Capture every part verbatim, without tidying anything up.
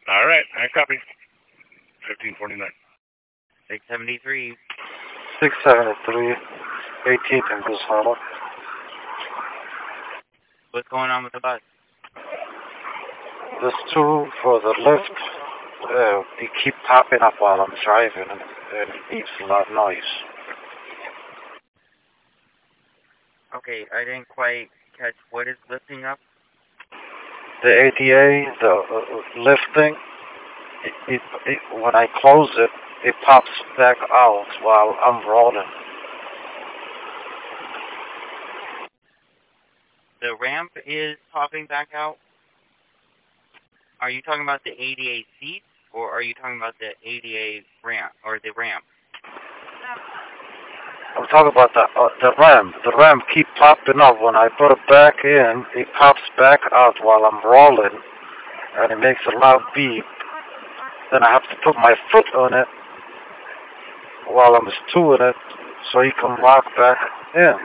All right, I copy. fifteen forty-nine. six seventy-three. six seventy-three, eighteenth and Goose Hollow. What's going on with the bus? There's two for the lift. Uh, they keep popping up while I'm driving, and it makes a lot of noise. Okay, I didn't quite catch what is lifting up. The A D A, the uh, lift thing, it, it, it, when I close it, it pops back out while I'm rolling. The ramp is popping back out. Are you talking about the A D A seats, or are you talking about the A D A ramp, or the ramp? I'm talking about the uh, the ramp. The ramp keep popping up. When I put it back in, it pops back out while I'm rolling, and it makes a loud beep. Then I have to put my foot on it while I'm stewing it, so he can lock back in.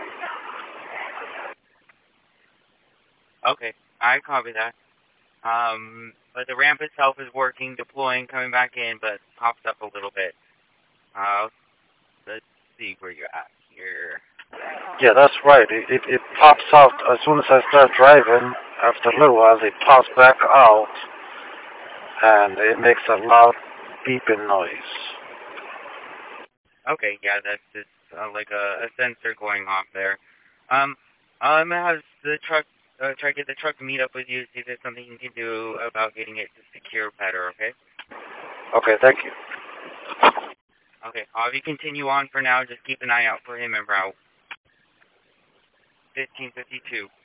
Okay, I copy that. Um, but the ramp itself is working, deploying, coming back in, but pops up a little bit. Uh, let's see where you're at here. Yeah, that's right. It, it it pops out as soon as I start driving. After a little while, it pops back out, and it makes a loud beeping noise. Okay, yeah, that's just uh, like a, a sensor going off there. Um, I'm gonna have the truck uh, try to get the truck to meet up with you, see if there's something you can do about getting it to secure better. Okay. Okay, thank you. Okay, I'll have you continue on for now. Just keep an eye out for him en route. fifteen fifty-two.